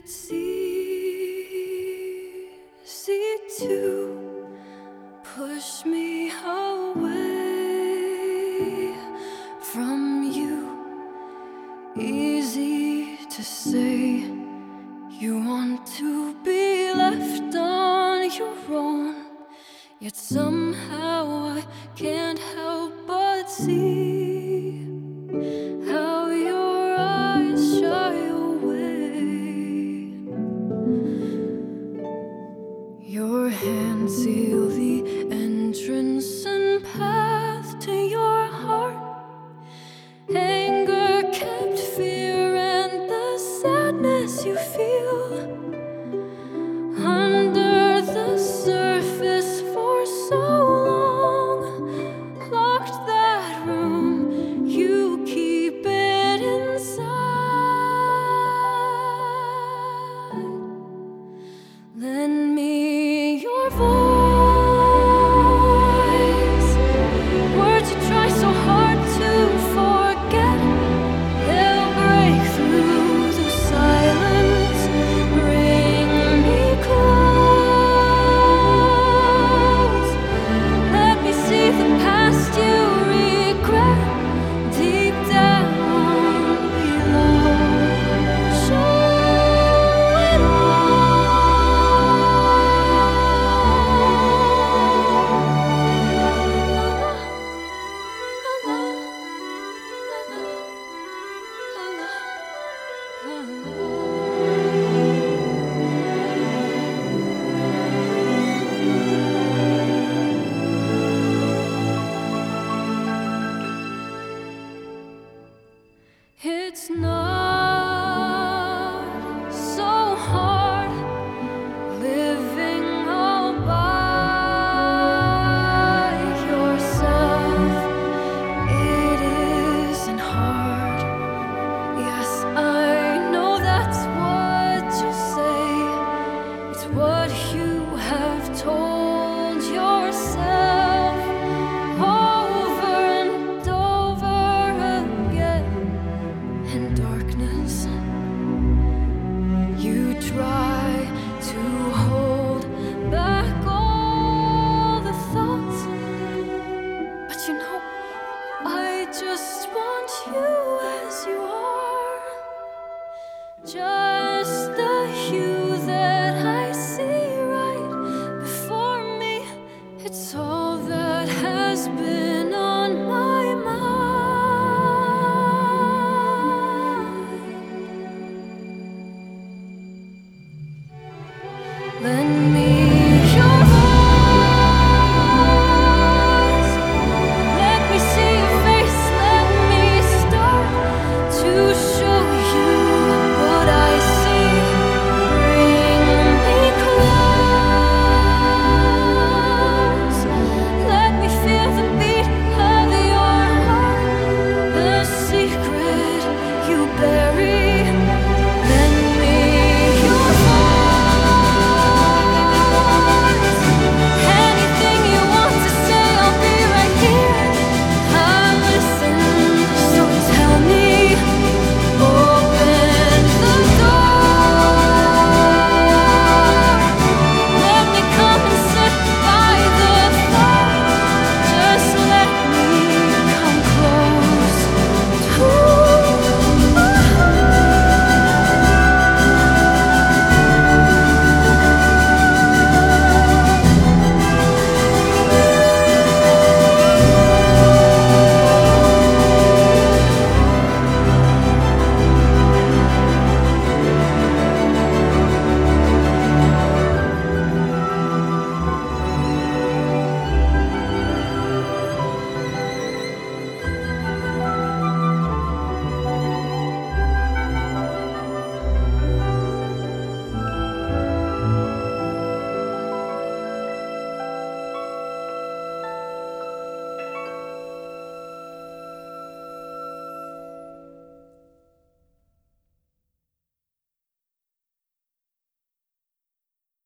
It's easy to push me away from you. Easy to say you want to be left on your own, yet somehow I can't help but see how your eyes shy away. Your hands seal the entrance and path to your heart. Anger kept fear and the sadness you feel under the surface for so long. Locked that room, you keep it inside. Lend me your voice, words you try so hard to forget. They'll break through the silence, bring me close. Let me see the past you regret deep down below. Show it It's not so hard living all by yourself. It isn't hard. Yes, I know that's what you say. It's what you have told yourself over and over again. In darkness, you try to hold back all the thoughts, but you know, I just want you as you are. Just